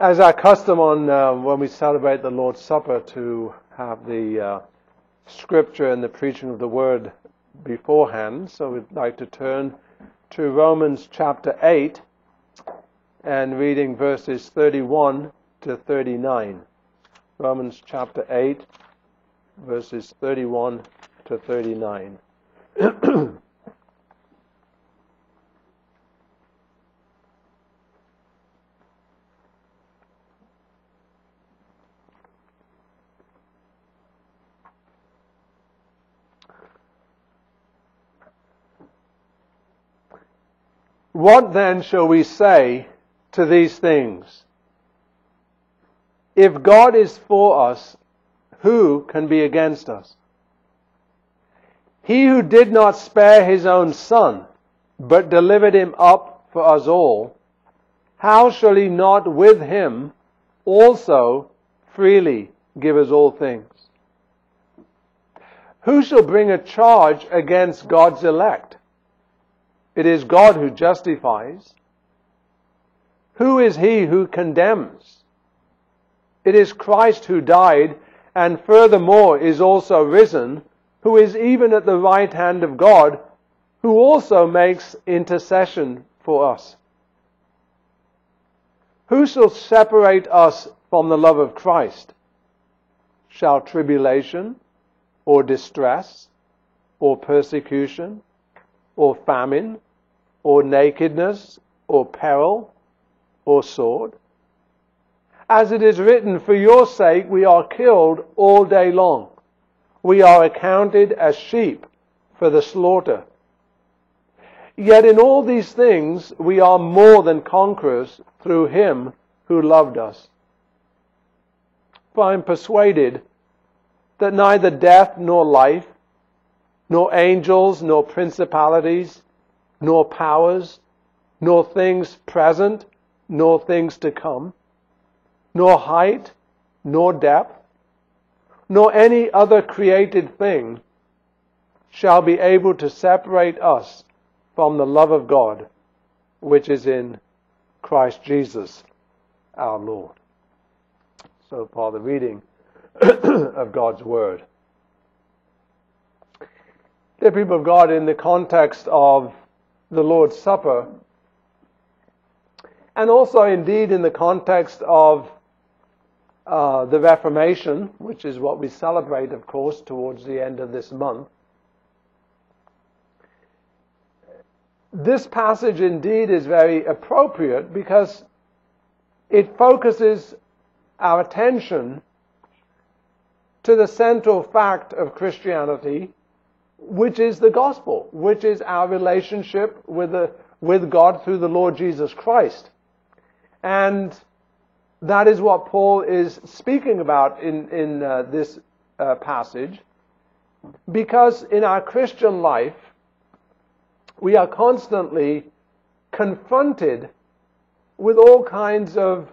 As our custom on when we celebrate the Lord's Supper to have the scripture and the preaching of the word beforehand, so we'd like to turn to Romans chapter 8 and reading verses 31 to 39. Romans chapter 8, verses 31 to 39. What then shall we say to these things? If God is for us, who can be against us? He who did not spare his own Son, but delivered him up for us all, how shall he not with him also freely give us all things? Who shall bring a charge against God's elect? It is God who justifies. Who is he who condemns? It is Christ who died, and furthermore is also risen, who is even at the right hand of God, who also makes intercession for us. Who shall separate us from the love of Christ? Shall tribulation, or distress, or persecution, or famine, or nakedness, or peril, or sword? As it is written, for your sake we are killed all day long. We are accounted as sheep for the slaughter. Yet in all these things we are more than conquerors through him who loved us. For I am persuaded that neither death nor life, nor angels, nor principalities, nor powers, nor things present, nor things to come, nor height, nor depth, nor any other created thing shall be able to separate us from the love of God, which is in Christ Jesus our Lord. So far the reading of God's Word. Dear people of God, in the context of the Lord's Supper, and also indeed in the context of the Reformation, which is what we celebrate, of course, towards the end of this month, this passage indeed is very appropriate because it focuses our attention to the central fact of Christianity, which is the gospel, which is our relationship with God through the Lord Jesus Christ. And that is what Paul is speaking about in this passage, because in our Christian life, we are constantly confronted with all kinds of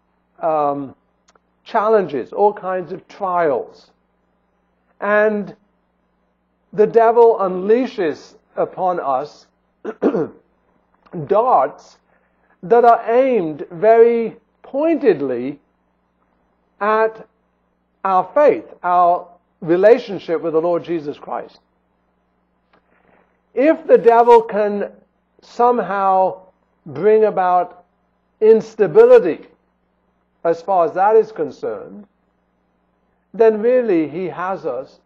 challenges, all kinds of trials. And the devil unleashes upon us darts that are aimed very pointedly at our faith, our relationship with the Lord Jesus Christ. If the devil can somehow bring about instability as far as that is concerned, then really he has us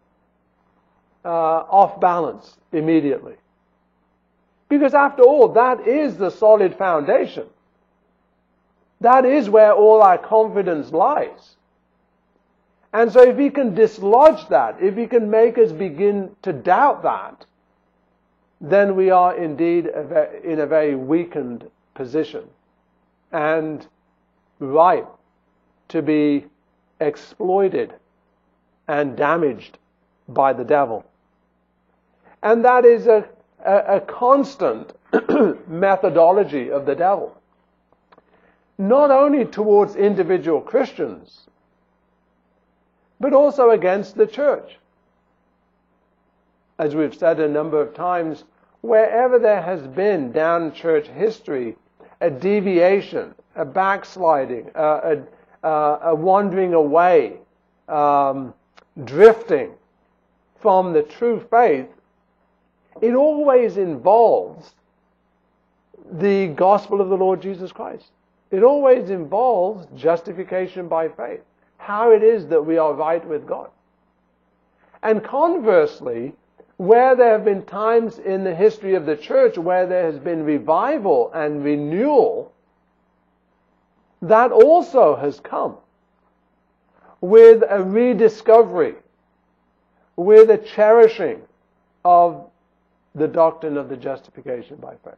off balance immediately. Because after all, that is the solid foundation. That is where all our confidence lies. And so if he can dislodge that, if he can make us begin to doubt that, then we are indeed in a very weakened position and ripe to be exploited and damaged by the devil. And that is a constant methodology of the devil. Not only towards individual Christians, but also against the church. As we've said a number of times, wherever there has been down church history a deviation, a backsliding, a wandering away, drifting from the true faith, it always involves the gospel of the Lord Jesus Christ. It always involves justification by faith, how it is that we are right with God. And conversely, where there have been times in the history of the church where there has been revival and renewal, that also has come with a rediscovery, with a cherishing of the doctrine of the justification by faith.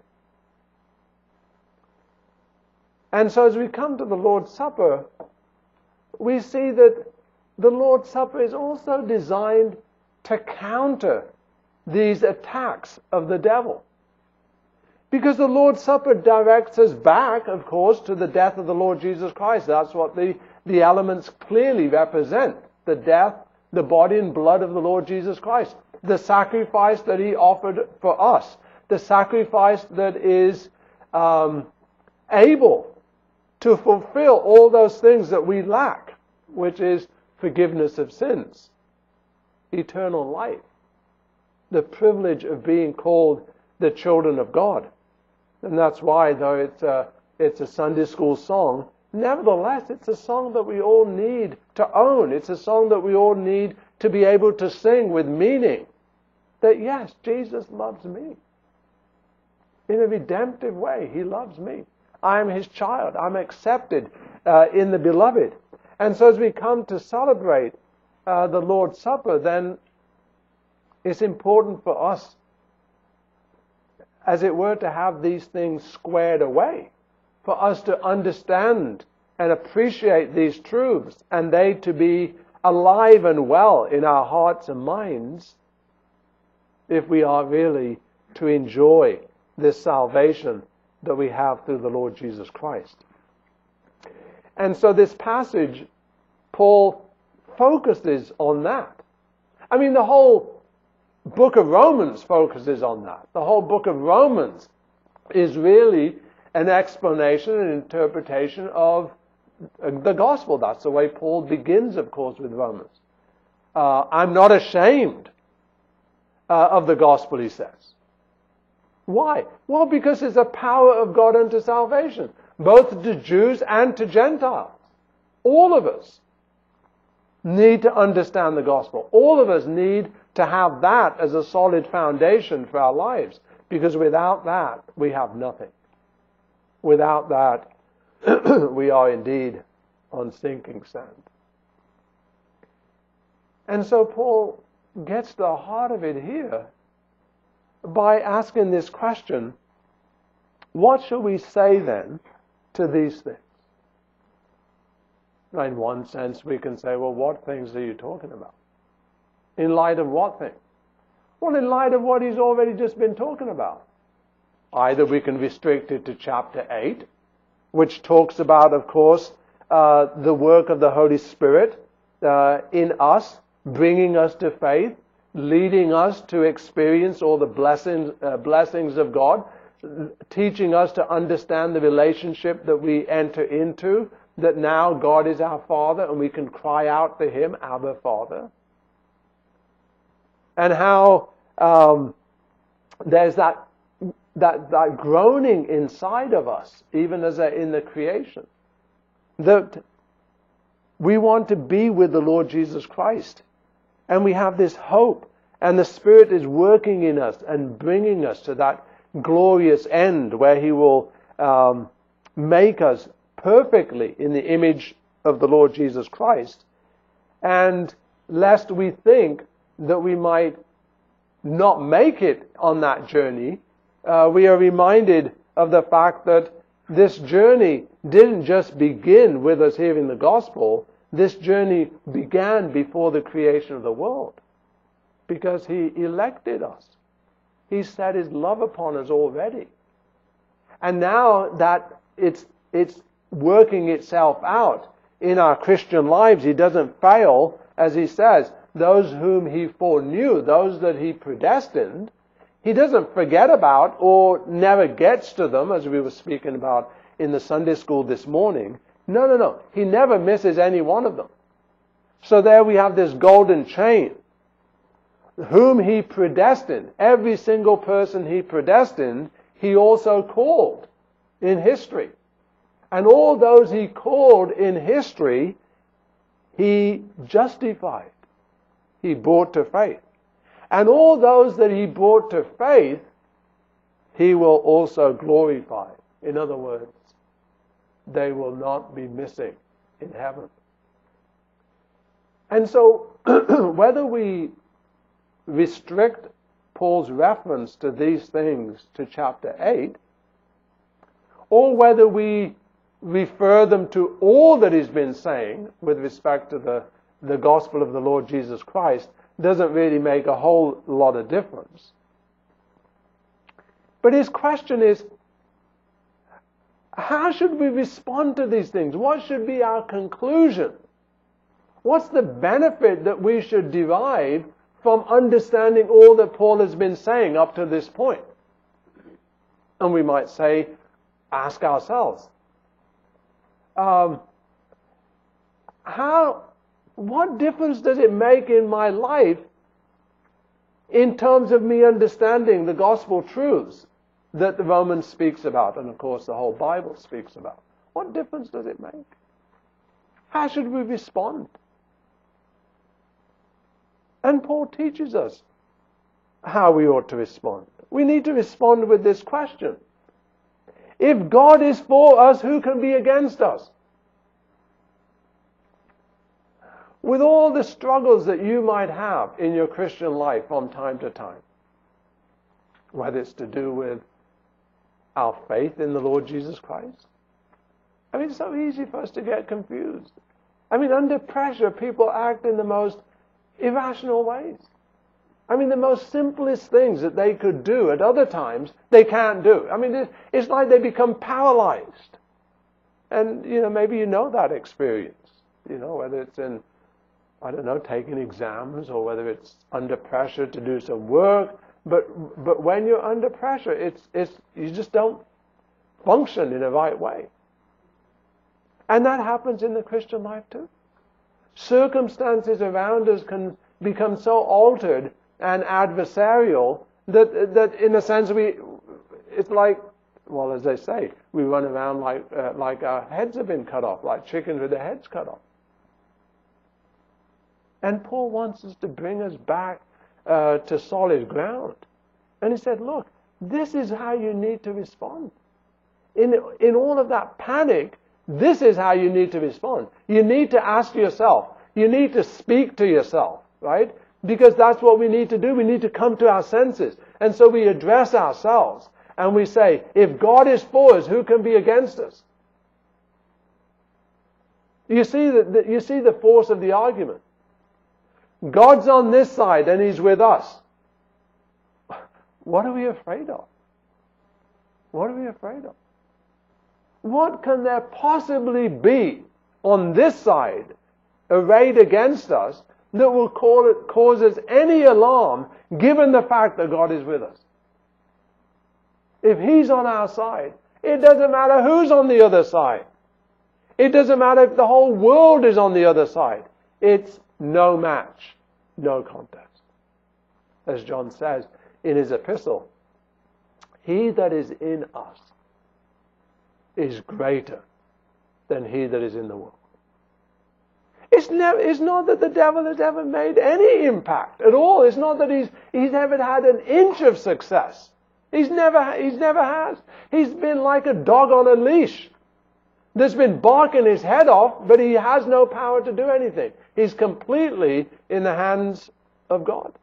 And so as we come to the Lord's Supper, we see that the Lord's Supper is also designed to counter these attacks of the devil. Because the Lord's Supper directs us back, of course, to the death of the Lord Jesus Christ. That's what the elements clearly represent. The death, the body and blood of the Lord Jesus Christ. The sacrifice that He offered for us. The sacrifice that is able to fulfill all those things that we lack, which is forgiveness of sins, eternal life, the privilege of being called the children of God. And that's why, though it's a Sunday school song, nevertheless, it's a song that we all need to own. It's a song that we all need to be able to sing with meaning. That yes, Jesus loves me. In a redemptive way, He loves me. I am His child. I'm accepted in the beloved. And so as we come to celebrate the Lord's Supper, then it's important for us, as it were, to have these things squared away, for us to understand and appreciate these truths, and they to be alive and well in our hearts and minds, if we are really to enjoy this salvation that we have through the Lord Jesus Christ. And so this passage, Paul focuses on that. I mean, the whole book of Romans focuses on that. The whole book of Romans is really an explanation and interpretation of the gospel. That's the way Paul begins, of course, with Romans. I'm not ashamed of the gospel, he says. Why? Well, because it's a power of God unto salvation, both to Jews and to Gentiles. All of us need to understand the gospel. All of us need to have that as a solid foundation for our lives, because without that, we have nothing. Without that, we are indeed on sinking sand. And so Paul gets to the heart of it here by asking this question: what shall we say then to these things? Now, in one sense, we can say, well, what things are you talking about? In light of what thing? Well, in light of what he's already just been talking about. Either we can restrict it to chapter 8, which talks about, of course, the work of the Holy Spirit in us, bringing us to faith, leading us to experience all the blessings of God, teaching us to understand the relationship that we enter into, that now God is our Father and we can cry out to Him, Abba, Father. And how there's that groaning inside of us, even as in the creation, that we want to be with the Lord Jesus Christ. And we have this hope, and the Spirit is working in us and bringing us to that glorious end where He will make us perfectly in the image of the Lord Jesus Christ. And lest we think that we might not make it on that journey, we are reminded of the fact that this journey didn't just begin with us hearing the gospel. This journey began before the creation of the world, because He elected us. He set His love upon us already. And now that it's working itself out in our Christian lives, He doesn't fail, as He says, those whom He foreknew, those that He predestined, He doesn't forget about or never gets to them, as we were speaking about in the Sunday school this morning. No. He never misses any one of them. So there we have this golden chain. Whom he predestined, every single person he predestined, he also called in history. And all those he called in history, he justified. He brought to faith. And all those that he brought to faith, he will also glorify. In other words, they will not be missing in heaven. And so, whether we restrict Paul's reference to these things to chapter 8, or whether we refer them to all that he's been saying with respect to the gospel of the Lord Jesus Christ, doesn't really make a whole lot of difference. But his question is, how should we respond to these things? What should be our conclusion? What's the benefit that we should derive from understanding all that Paul has been saying up to this point? And we might say, ask ourselves, what difference does it make in my life in terms of me understanding the gospel truths that the Romans speaks about, and of course the whole Bible speaks about? What difference does it make? How should we respond? And Paul teaches us how we ought to respond. We need to respond with this question. If God is for us, who can be against us? With all the struggles that you might have in your Christian life from time to time, whether it's to do with our faith in the Lord Jesus Christ. I mean, it's so easy for us to get confused. I mean, under pressure, people act in the most irrational ways. I mean, the most simplest things that they could do at other times, they can't do. I mean, it's like they become paralyzed. And, maybe you know that experience. Whether it's in, taking exams, or whether it's under pressure to do some work. But when you're under pressure, you just don't function in the right way. And that happens in the Christian life too. Circumstances around us can become so altered and adversarial that in a sense it's like, well, as they say, we run around like our heads have been cut off, like chickens with their heads cut off. And Paul wants us to bring us back to solid ground. And he said, look, this is how you need to respond. In all of that panic, this is how you need to respond. You need to ask yourself. You need to speak to yourself, right? Because that's what we need to do. We need to come to our senses. And so we address ourselves and we say, if God is for us, who can be against us? You see the force of the argument. God's on this side and He's with us. What are we afraid of? What are we afraid of? What can there possibly be on this side arrayed against us that will cause us any alarm given the fact that God is with us? If He's on our side, it doesn't matter who's on the other side. It doesn't matter if the whole world is on the other side. It's no match, no contest. As John says in his epistle, he that is in us is greater than he that is in the world. It's not that the devil has ever made any impact at all. It's not that he's ever had an inch of success. He's never has. He's been like a dog on a leash that's been barking his head off, but he has no power to do anything. He's completely in the hands of God.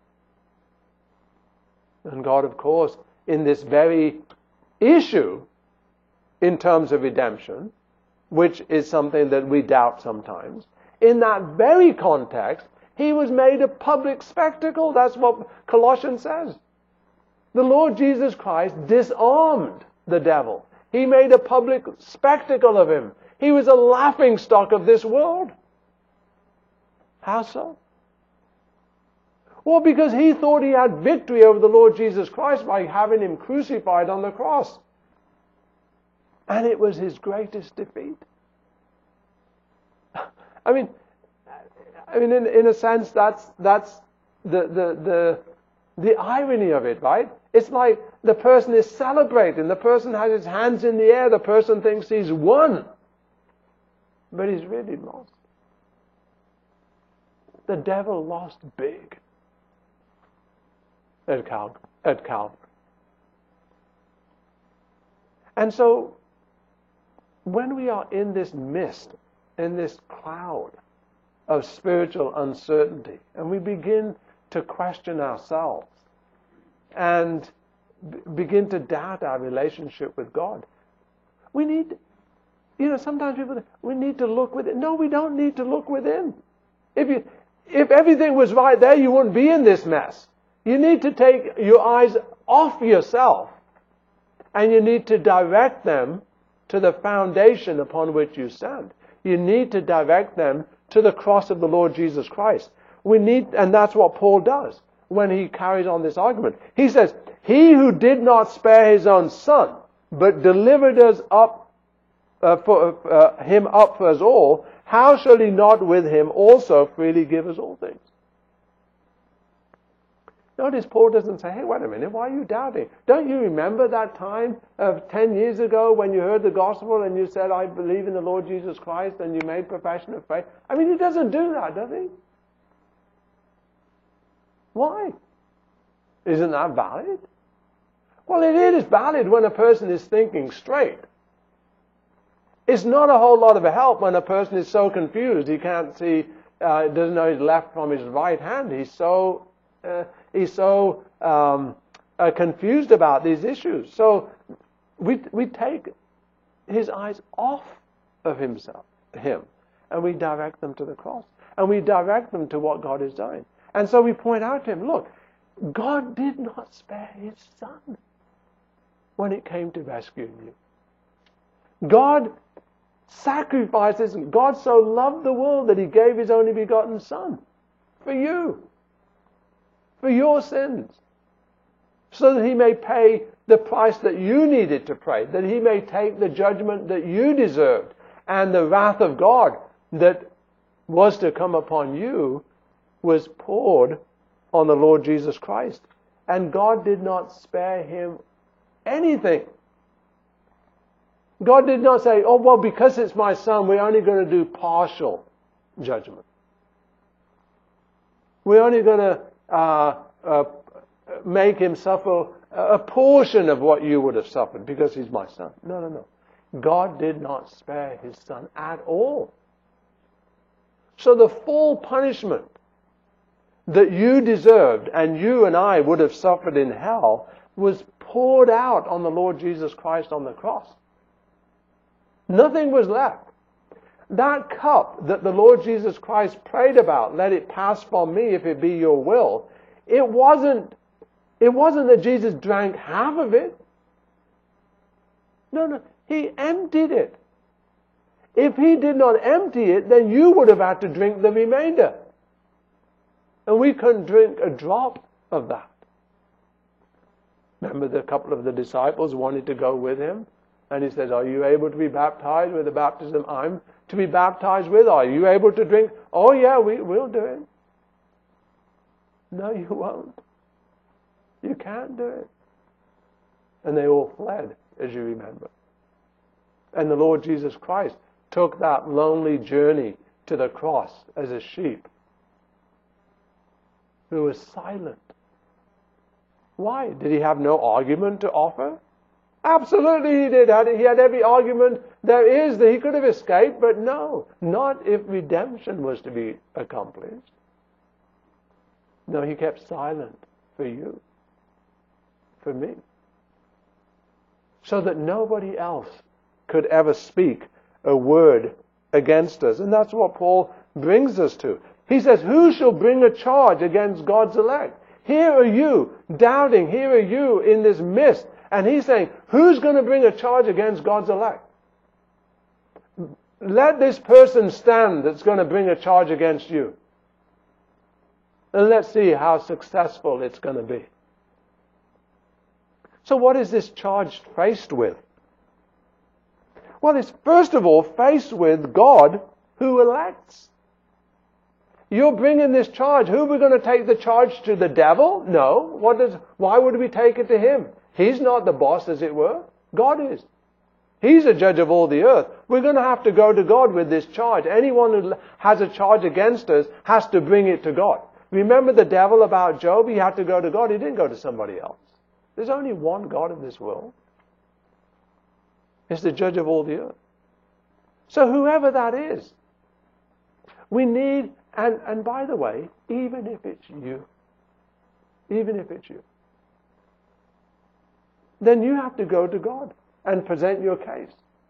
And God, of course, in this very issue, in terms of redemption, which is something that we doubt sometimes, in that very context, He was made a public spectacle. That's what Colossians says. The Lord Jesus Christ disarmed the devil. He made a public spectacle of Him. He was a laughingstock of this world. How so? Well, because he thought he had victory over the Lord Jesus Christ by having him crucified on the cross. And it was his greatest defeat. I mean, in a sense, that's the irony of it, right? It's like the person is celebrating. The person has his hands in the air. The person thinks he's won. But he's really lost. The devil lost big at Calvary. And so, when we are in this mist, in this cloud of spiritual uncertainty, and we begin to question ourselves and begin to doubt our relationship with God, we need, sometimes people think, we need to look within. No, we don't need to look within. If everything was right there, you wouldn't be in this mess. You need to take your eyes off yourself, and you need to direct them to the foundation upon which you stand. You need to direct them to the cross of the Lord Jesus Christ. And that's what Paul does when he carries on this argument. He says, "He who did not spare his own son, but delivered us up him up for us all, how shall he not with him also freely give us all things?" Notice Paul doesn't say, "Hey, wait a minute, why are you doubting? Don't you remember that time of 10 years ago when you heard the gospel and you said, 'I believe in the Lord Jesus Christ,' and you made profession of faith?" I mean, he doesn't do that, does he? Why? Isn't that valid? Well, it is valid when a person is thinking straight. It's not a whole lot of a help when a person is so confused he can't see, doesn't know his left from his right hand. He's so confused about these issues. So we take his eyes off of him, and we direct them to the cross, and we direct them to what God is doing. And so we point out to him, look, God did not spare his son when it came to rescuing you. God sacrifices. God so loved the world that he gave his only begotten son for you, for your sins, so that he may pay the price that you needed to pay, that he may take the judgment that you deserved, and the wrath of God that was to come upon you was poured on the Lord Jesus Christ. And God did not spare him anything. God did not say, "Oh, well, because it's my son, we're only going to do partial judgment. We're only going to make him suffer a portion of what you would have suffered because he's my son." No. God did not spare his son at all. So the full punishment that you deserved and you and I would have suffered in hell was poured out on the Lord Jesus Christ on the cross. Nothing was left. That cup that the Lord Jesus Christ prayed about, "Let it pass from me if it be your will," it wasn't that Jesus drank half of it. No, he emptied it. If he did not empty it, then you would have had to drink the remainder. And we couldn't drink a drop of that. Remember, the couple of the disciples wanted to go with him, and he said, "Are you able to be baptized with the baptism I'm to be baptized with? Are you able to drink?" "Oh yeah, we'll do it." "No, you won't. You can't do it." And they all fled, as you remember. And the Lord Jesus Christ took that lonely journey to the cross as a sheep who was silent. Why? Did he have no argument to offer? Absolutely he did. He had every argument there is that he could have escaped, but no, not if redemption was to be accomplished. No, he kept silent for you, for me, so that nobody else could ever speak a word against us. And that's what Paul brings us to. He says, "Who shall bring a charge against God's elect?" Here are you doubting. Here are you in this mist. And he's saying, who's going to bring a charge against God's elect? Let this person stand that's going to bring a charge against you. And let's see how successful it's going to be. So what is this charge faced with? Well, it's first of all faced with God who elects. You're bringing this charge. Who are we going to take the charge to? The devil? No. Why would we take it to him? He's not the boss, as it were. God is. He's a judge of all the earth. We're going to have to go to God with this charge. Anyone who has a charge against us has to bring it to God. Remember the devil about Job? He had to go to God. He didn't go to somebody else. There's only one God in this world. It's the judge of all the earth. So whoever that is, we need, and by the way, even if it's you, then you have to go to God and present your case.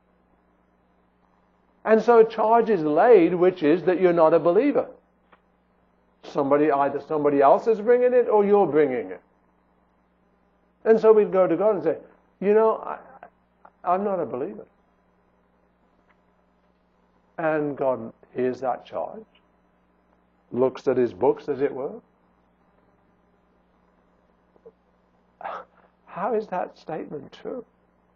And so a charge is laid, which is that you're not a believer. Either somebody else is bringing it or you're bringing it. And so we'd go to God and say, I'm not a believer. And God hears that charge, looks at his books, as it were. How is that statement true?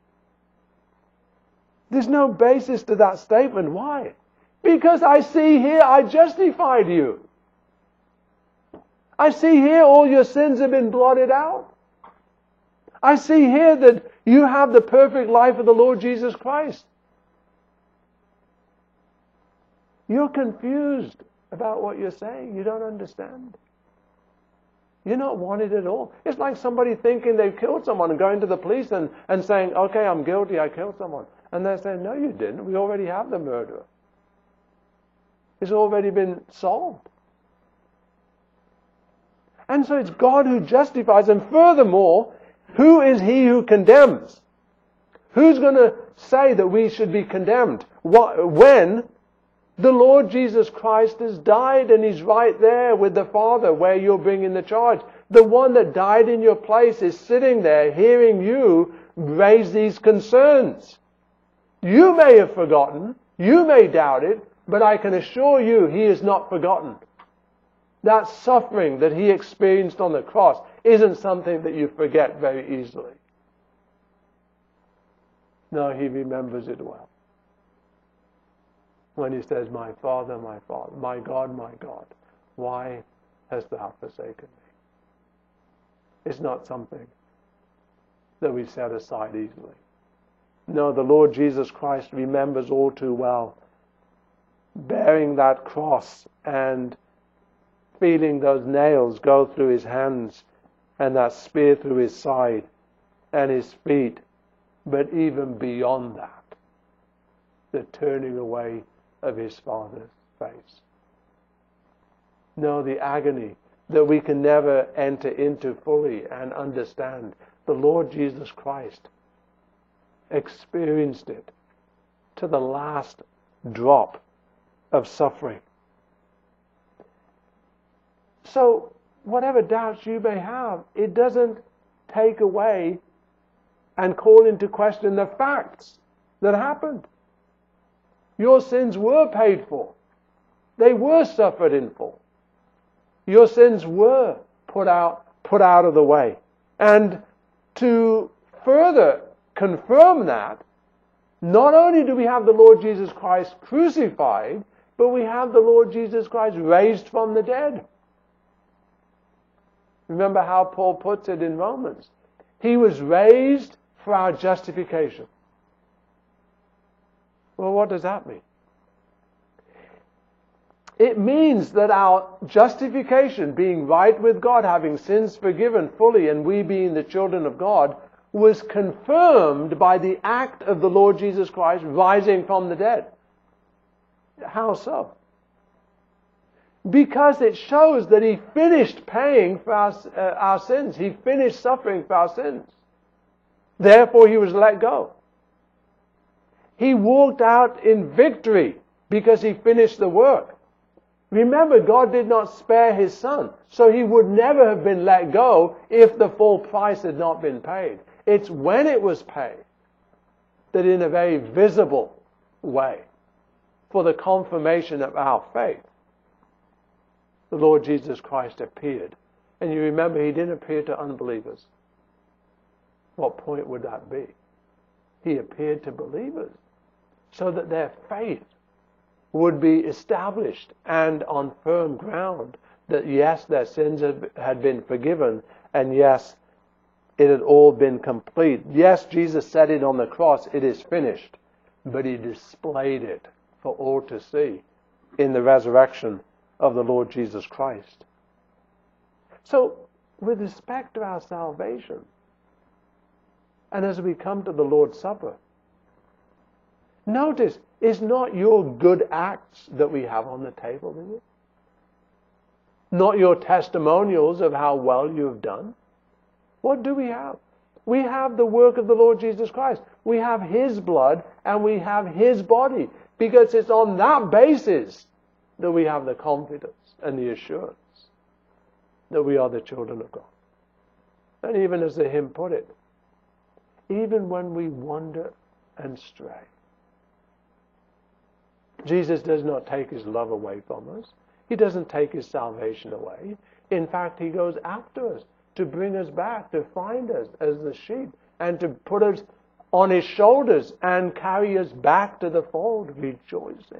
There's no basis to that statement. Why? Because I see here I justified you. I see here all your sins have been blotted out. I see here that you have the perfect life of the Lord Jesus Christ. You're confused about what you're saying. You don't understand. You're not wanted at all. It's like somebody thinking they've killed someone and going to the police and saying, okay, I'm guilty, I killed someone. And they're saying, no, you didn't. We already have the murderer. It's already been solved. And so it's God who justifies. And furthermore, who is he who condemns? Who's going to say that we should be condemned? When the Lord Jesus Christ has died and he's right there with the Father where you're bringing the charge. The one that died in your place is sitting there hearing you raise these concerns. You may have forgotten, you may doubt it, but I can assure you he is not forgotten. That suffering that he experienced on the cross isn't something that you forget very easily. No, he remembers it well. When he says, my Father, my God, why hast thou forsaken me? It's not something that we set aside easily. No, the Lord Jesus Christ remembers all too well bearing that cross and feeling those nails go through his hands and that spear through his side and his feet. But even beyond that, the turning away of his Father's face. No, the agony that we can never enter into fully and understand. The Lord Jesus Christ experienced it to the last drop of suffering. So, whatever doubts you may have, it doesn't take away and call into question the facts that happened. Your sins were paid for. They were suffered in full. Your sins were put out of the way. And to further confirm that, not only do we have the Lord Jesus Christ crucified, but we have the Lord Jesus Christ raised from the dead. Remember how Paul puts it in Romans. He was raised for our justification. Well, what does that mean? It means that our justification, being right with God, having sins forgiven fully, and we being the children of God, was confirmed by the act of the Lord Jesus Christ rising from the dead. How so? Because it shows that he finished paying for our sins. He finished suffering for our sins. Therefore, he was let go. He walked out in victory because he finished the work. Remember, God did not spare his Son, so he would never have been let go if the full price had not been paid. It's when it was paid that in a very visible way, for the confirmation of our faith, the Lord Jesus Christ appeared. And you remember, he didn't appear to unbelievers. What point would that be? He appeared to believers so that their faith would be established and on firm ground that yes, their sins had been forgiven, and yes, it had all been complete. Yes, Jesus said it on the cross, it is finished, but he displayed it for all to see in the resurrection of the Lord Jesus Christ. So, with respect to our salvation, and as we come to the Lord's Supper, notice, it's not your good acts that we have on the table, is it? Not your testimonials of how well you have done. What do we have? We have the work of the Lord Jesus Christ. We have his blood and we have his body, because it's on that basis that we have the confidence and the assurance that we are the children of God. And even as the hymn put it, even when we wander and stray, Jesus does not take his love away from us. He doesn't take his salvation away. In fact, he goes after us to bring us back, to find us as the sheep, and to put us on his shoulders and carry us back to the fold, rejoicing.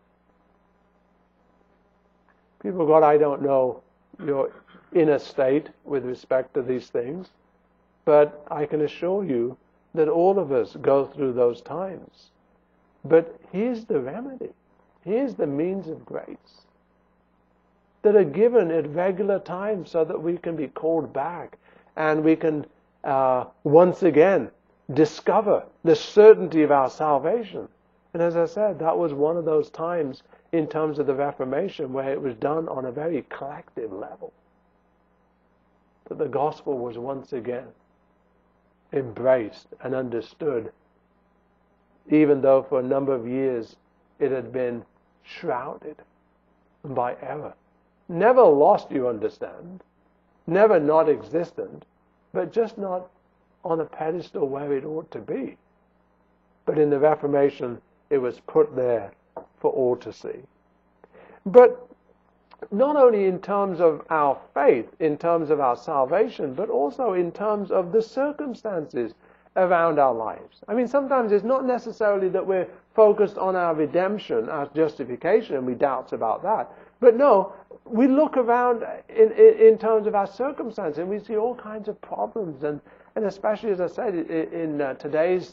People of God, I don't know your inner state with respect to these things, but I can assure you that all of us go through those times. But here's the remedy. Here's the means of grace that are given at regular times so that we can be called back and we can once again discover the certainty of our salvation. And as I said, that was one of those times in terms of the Reformation where it was done on a very collective level. That the gospel was once again embraced and understood, even though for a number of years it had been shrouded by error. Never lost, you understand. Never not existent, but just not on a pedestal where it ought to be. But in the Reformation, it was put there for all to see. But not only in terms of our faith, in terms of our salvation, but also in terms of the circumstances around our lives. I mean, sometimes it's not necessarily that we're focused on our redemption, our justification, and we doubt about that. But no, we look around in terms of our circumstances, and we see all kinds of problems. And especially, as I said, in today's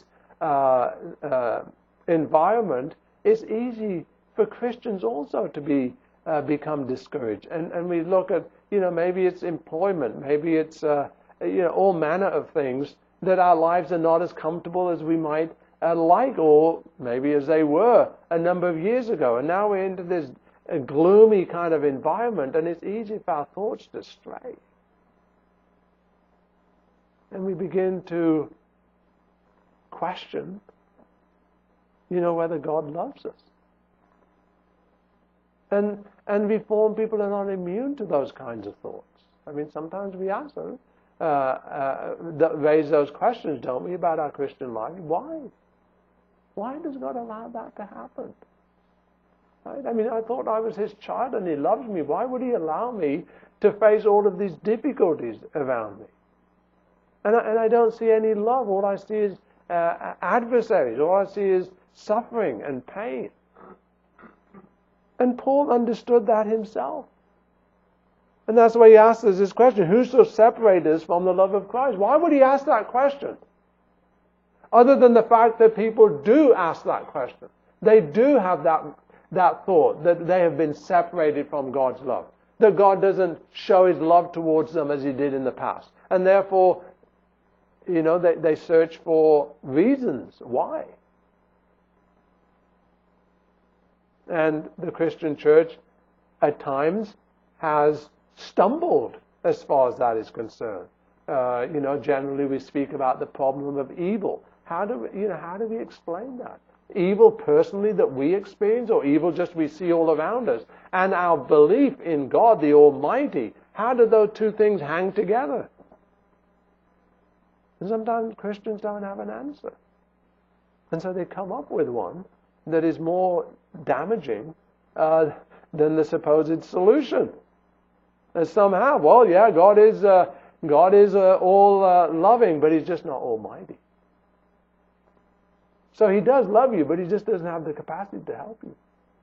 environment, it's easy for Christians also to become discouraged. And we look at, maybe it's employment, maybe it's, all manner of things, that our lives are not as comfortable as we might like, or maybe as they were a number of years ago. And now we're into this gloomy kind of environment, and it's easy for our thoughts to stray. And we begin to question, whether God loves us. And Reformed people are not immune to those kinds of thoughts. I mean, sometimes we ask them, raise those questions, don't we, about our Christian life? Why? Why does God allow that to happen? Right? I mean, I thought I was his child and he loves me. Why would he allow me to face all of these difficulties around me? And I don't see any love. All I see is adversaries. All I see is suffering and pain. And Paul understood that himself. And that's why he asks us this question, who shall separate us from the love of Christ? Why would he ask that question? Other than the fact that people do ask that question. They do have that thought that they have been separated from God's love. That God doesn't show his love towards them as he did in the past. And therefore, they search for reasons why. And the Christian church at times has stumbled as far as that is concerned. Generally we speak about the problem of evil. How do we explain that? Evil personally that we experience, or evil just we see all around us? And our belief in God the Almighty, how do those two things hang together? And sometimes Christians don't have an answer. And so they come up with one that is more damaging than the supposed solution. And some have. Well, yeah, God is all loving, but He's just not almighty. So He does love you, but He just doesn't have the capacity to help you.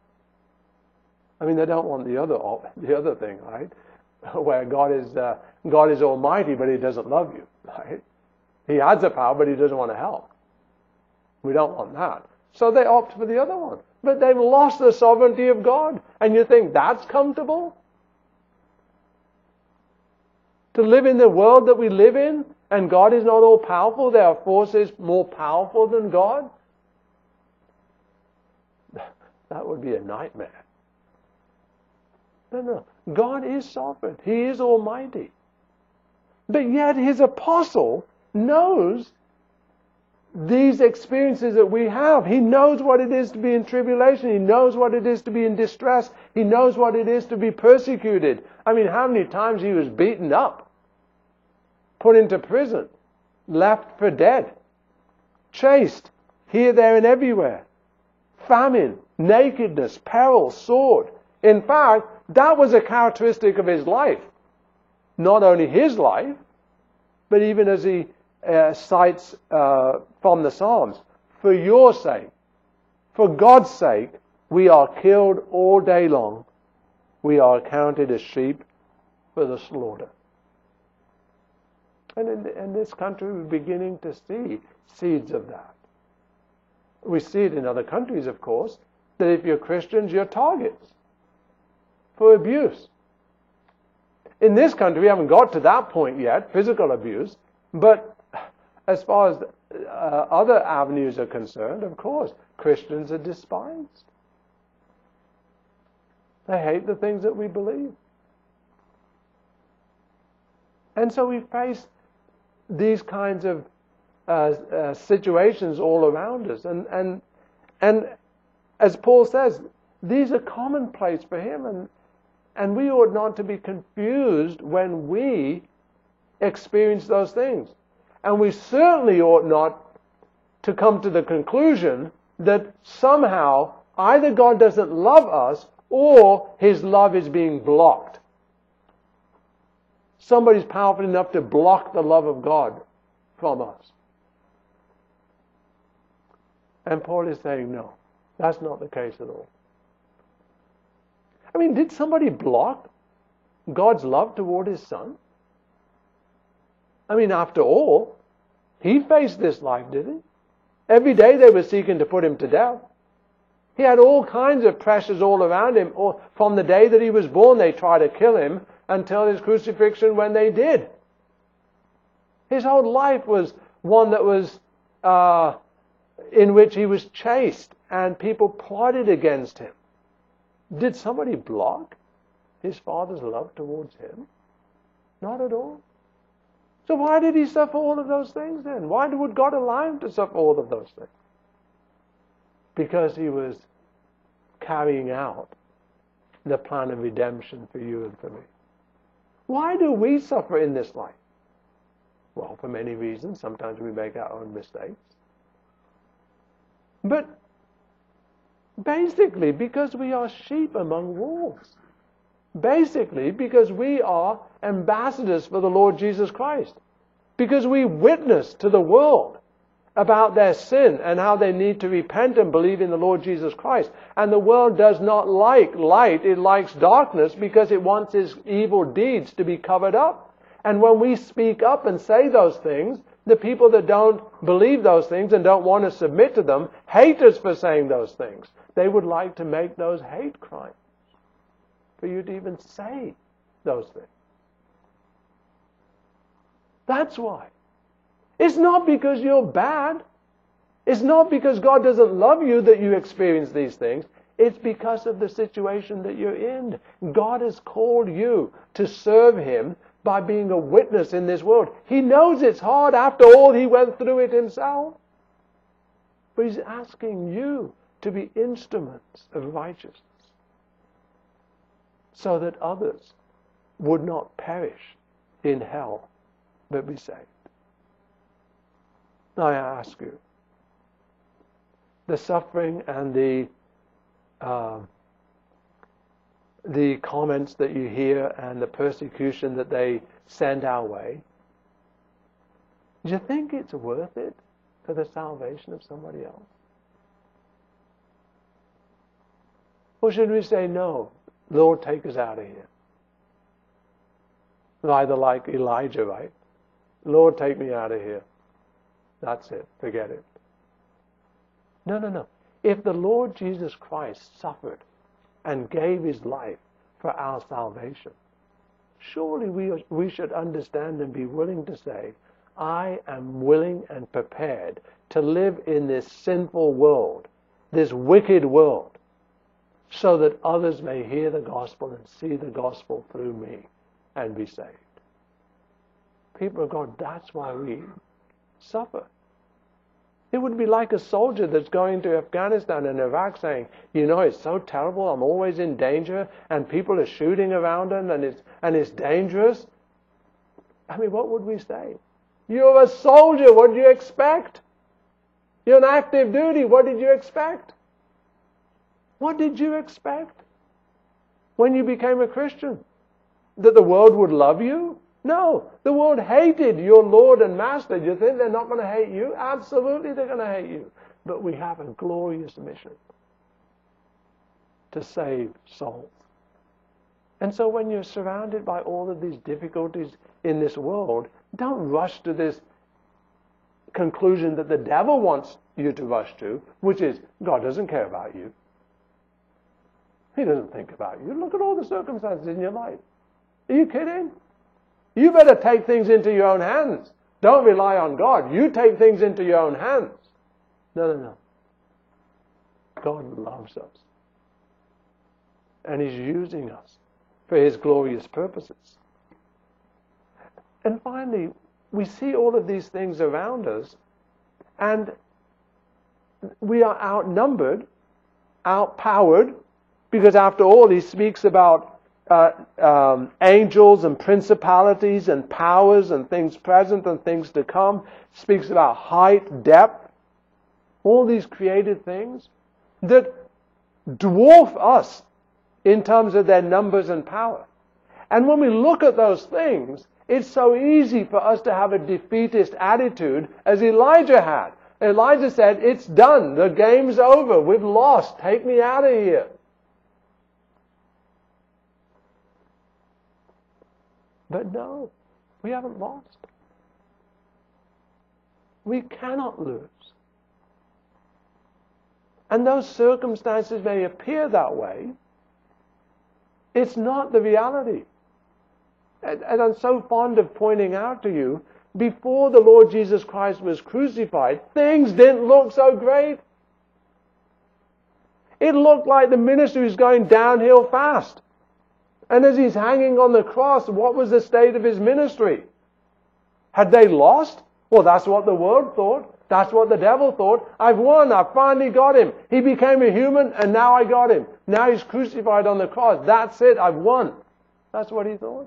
I mean, they don't want the other thing, right? Where God is almighty, but He doesn't love you, right? He has the power, but He doesn't want to help. We don't want that. So they opt for the other one. But they've lost the sovereignty of God. And you think that's comfortable? To live in the world that we live in, and God is not all powerful, there are forces more powerful than God? That would be a nightmare. No. God is sovereign. He is almighty. But yet His apostle knows these experiences that we have. He knows what it is to be in tribulation. He knows what it is to be in distress. He knows what it is to be persecuted. I mean, how many times he was beaten up, put into prison, left for dead, chased here, there, and everywhere. Famine, nakedness, peril, sword. In fact, that was a characteristic of his life. Not only his life, but even as he cites from the Psalms, for your sake, for God's sake, we are killed all day long. We are counted as sheep for the slaughter. And in this country, we're beginning to see seeds of that. We see it in other countries, of course, that if you're Christians, you're targets for abuse. In this country, we haven't got to that point yet, physical abuse, but as far as other avenues are concerned, of course, Christians are despised. They hate the things that we believe. And so we face these kinds of situations all around us. And as Paul says, these are commonplace for him. And we ought not to be confused when we experience those things. And we certainly ought not to come to the conclusion that somehow either God doesn't love us or His love is being blocked. Somebody's powerful enough to block the love of God from us. And Paul is saying, no, that's not the case at all. I mean, did somebody block God's love toward His Son? I mean, after all, He faced this life, did He? Every day they were seeking to put Him to death. He had all kinds of pressures all around Him. From the day that He was born, they tried to kill Him until His crucifixion when they did. His whole life was one that was in which He was chased and people plotted against Him. Did somebody block His Father's love towards Him? Not at all. So why did He suffer all of those things then? Why would God allow Him to suffer all of those things? Because He was carrying out the plan of redemption for you and for me. Why do we suffer in this life? Well, for many reasons. Sometimes we make our own mistakes. But basically because we are sheep among wolves. Basically because we are ambassadors for the Lord Jesus Christ. Because we witness to the world about their sin and how they need to repent and believe in the Lord Jesus Christ. And the world does not like light, it likes darkness because it wants its evil deeds to be covered up. And when we speak up and say those things, the people that don't believe those things and don't want to submit to them hate us for saying those things. They would like to make those hate crimes for you to even say those things. That's why. It's not because you're bad. It's not because God doesn't love you that you experience these things. It's because of the situation that you're in. God has called you to serve Him by being a witness in this world. He knows it's hard. After all, He went through it Himself. But He's asking you to be instruments of righteousness so that others would not perish in hell, but be saved. Now I ask you, the suffering and the the comments that you hear and the persecution that they send our way, do you think it's worth it for the salvation of somebody else? Or should we say, no, Lord, take us out of here? Either like Elijah, right? Lord, take me out of here. That's it. Forget it. No. If the Lord Jesus Christ suffered and gave his life for our salvation, surely we should understand and be willing to say, I am willing and prepared to live in this sinful world, this wicked world, so that others may hear the gospel and see the gospel through me and be saved. People of God, that's why we suffer. It would be like a soldier that's going to Afghanistan and Iraq saying, it's so terrible, I'm always in danger, and people are shooting around him, and it's dangerous. I mean, what would we say? You're a soldier, what do you expect? You're on active duty, what did you expect? What did you expect when you became a Christian? That the world would love you? No, the world hated your Lord and Master. Do you think they're not going to hate you? Absolutely they're going to hate you. But we have a glorious mission to save souls. And so when you're surrounded by all of these difficulties in this world, don't rush to this conclusion that the devil wants you to rush to, which is, God doesn't care about you. He doesn't think about you. Look at all the circumstances in your life. Are you kidding? You better take things into your own hands. Don't rely on God. You take things into your own hands. No. God loves us. And he's using us for his glorious purposes. And finally, we see all of these things around us, and we are outnumbered, outpowered, because after all, he speaks about angels and principalities and powers and things present and things to come. Speaks about height, depth, all these created things that dwarf us in terms of their numbers and power. And when we look at those things, it's so easy for us to have a defeatist attitude as Elijah had. Elijah said, it's done, the game's over, we've lost, take me out of here. But no, we haven't lost. We cannot lose. And those circumstances may appear that way. It's not the reality. And I'm so fond of pointing out to you, before the Lord Jesus Christ was crucified, things didn't look so great. It looked like the ministry was going downhill fast. And as he's hanging on the cross, what was the state of his ministry? Had they lost? Well, that's what the world thought. That's what the devil thought. I've won. I finally got him. He became a human, and now I got him. Now he's crucified on the cross. That's it. I've won. That's what he thought.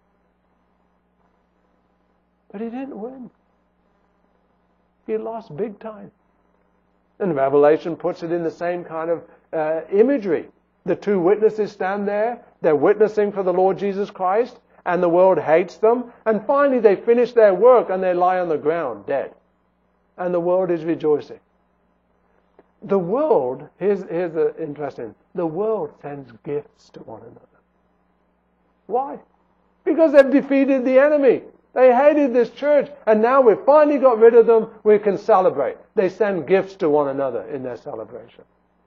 But he didn't win. He lost big time. And Revelation puts it in the same kind of imagery. The two witnesses stand there. They're witnessing for the Lord Jesus Christ, and the world hates them. And finally they finish their work and they lie on the ground dead. And the world is rejoicing. The world, here's the interesting, the world sends gifts to one another. Why? Because they've defeated the enemy. They hated this church, and now we've finally got rid of them, we can celebrate. They send gifts to one another in their celebration.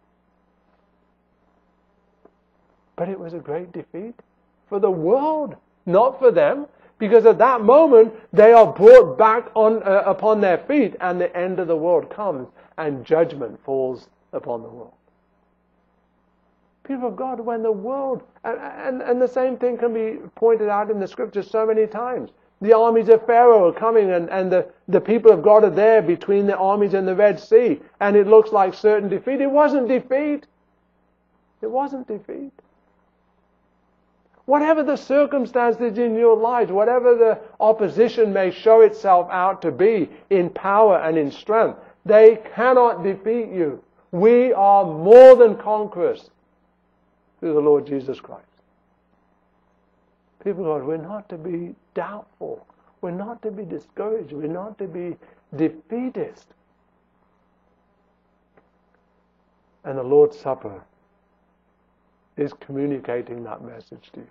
But it was a great defeat for the world, not for them, because at that moment they are brought back upon their feet, and the end of the world comes, and judgment falls upon the world. People of God, when the world, and the same thing can be pointed out in the scriptures so many times. The armies of Pharaoh are coming, and the people of God are there between the armies and the Red Sea, and it looks like certain defeat. It wasn't defeat. It wasn't defeat. Whatever the circumstances in your lives, whatever the opposition may show itself out to be in power and in strength, they cannot defeat you. We are more than conquerors through the Lord Jesus Christ. People of God, we're not to be doubtful. We're not to be discouraged. We're not to be defeatist. And the Lord's Supper is communicating that message to you.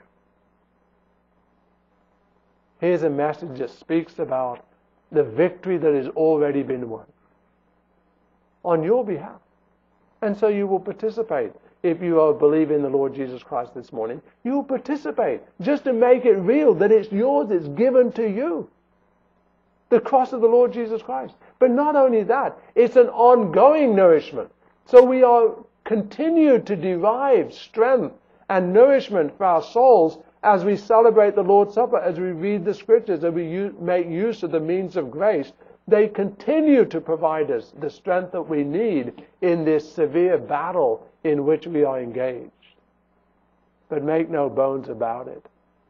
Here's a message that speaks about the victory that has already been won on your behalf. And so you will participate. If you are believing in the Lord Jesus Christ this morning, you will participate just to make it real that it's yours, it's given to you. The cross of the Lord Jesus Christ. But not only that, it's an ongoing nourishment. So we are continued to derive strength and nourishment for our souls as we celebrate the Lord's Supper, as we read the Scriptures, as we make use of the means of grace. They continue to provide us the strength that we need in this severe battle in which we are engaged. But make no bones about it.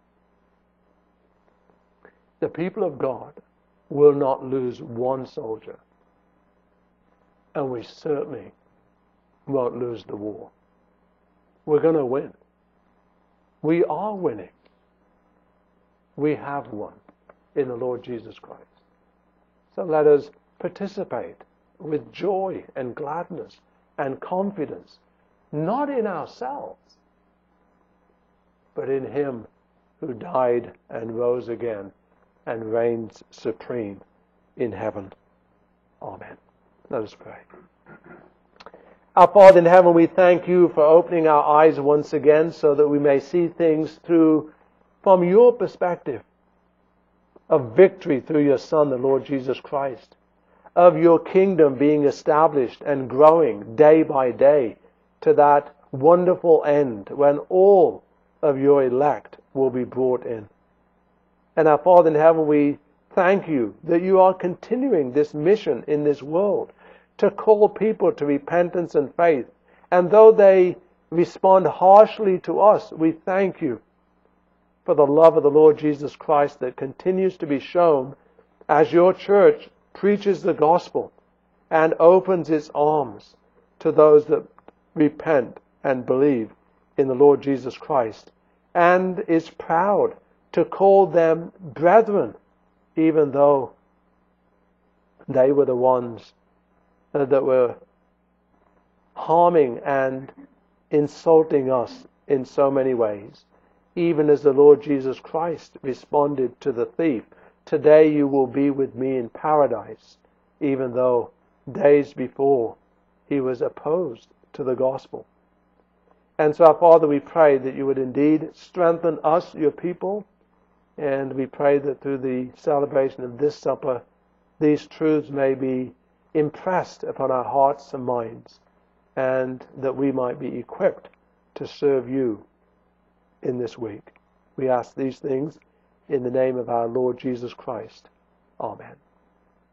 The people of God will not lose one soldier. And we certainly won't lose the war. We're going to win. We are winning. We have won in the Lord Jesus Christ. So let us participate with joy and gladness and confidence, not in ourselves, but in Him who died and rose again and reigns supreme in heaven. Amen. Let us pray. Our Father in heaven, we thank you for opening our eyes once again so that we may see things from your perspective of victory through your Son, the Lord Jesus Christ, of your kingdom being established and growing day by day to that wonderful end when all of your elect will be brought in. And our Father in heaven, we thank you that you are continuing this mission in this world to call people to repentance and faith. And though they respond harshly to us, we thank you for the love of the Lord Jesus Christ that continues to be shown as your church preaches the gospel and opens its arms to those that repent and believe in the Lord Jesus Christ, and is proud to call them brethren, even though they were the ones that were harming and insulting us in so many ways. Even as the Lord Jesus Christ responded to the thief, "Today you will be with me in paradise," even though days before he was opposed to the gospel. And so, our Father, we pray that you would indeed strengthen us, your people, and we pray that through the celebration of this supper, these truths may be impressed upon our hearts and minds, and that we might be equipped to serve you in this week. We ask these things in the name of our Lord Jesus Christ. Amen.